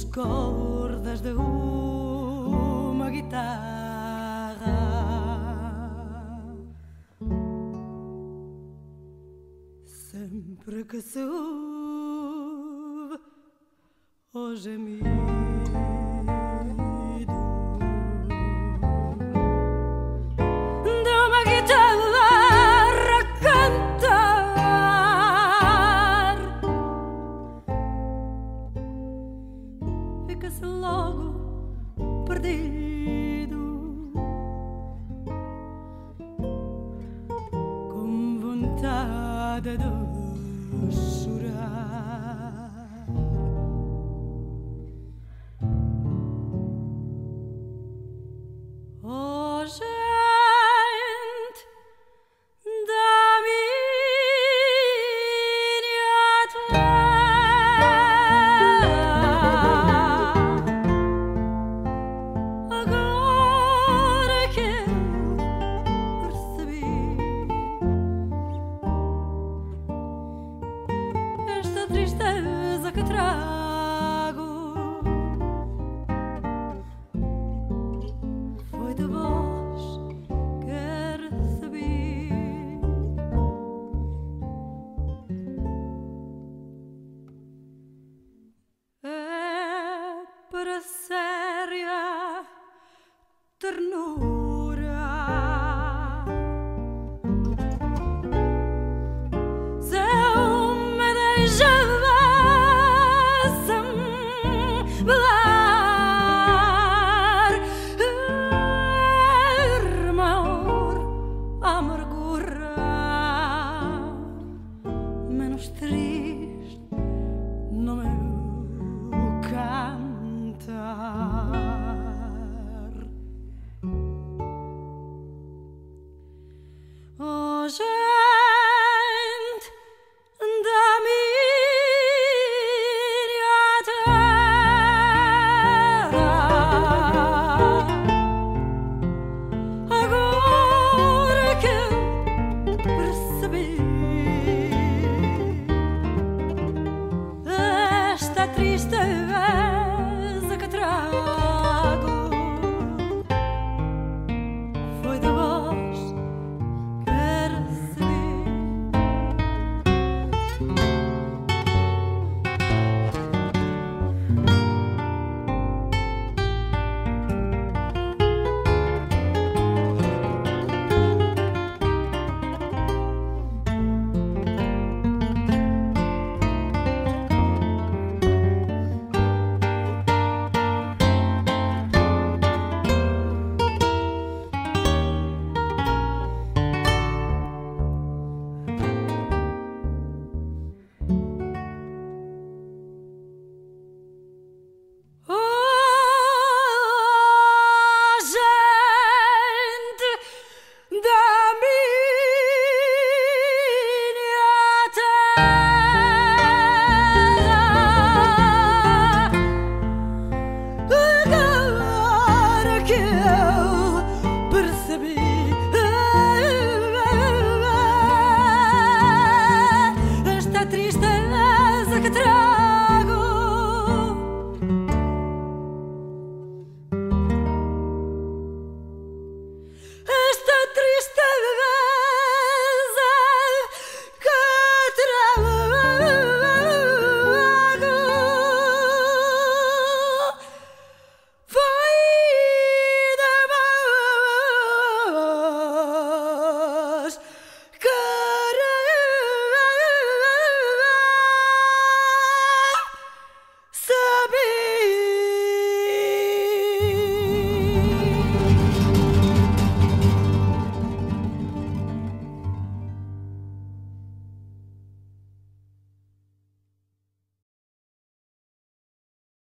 cordas de uma guitarra. Sempre que se ouve o gemido de uma guitarra a cantar, fica-se logo perdido, com vontade de chorar. Oh, gente da minha terra, agora que eu percebi esta tristeza que trago, foi de vós que recebi. É para séria ternura, se eu me deixava semblar, amor, amargura, menos triste no meu cantar. Oh, gente da minha terra, agora que eu percebi esta tristeza que trago, foi de vós que recebi. Esta tristeza que traz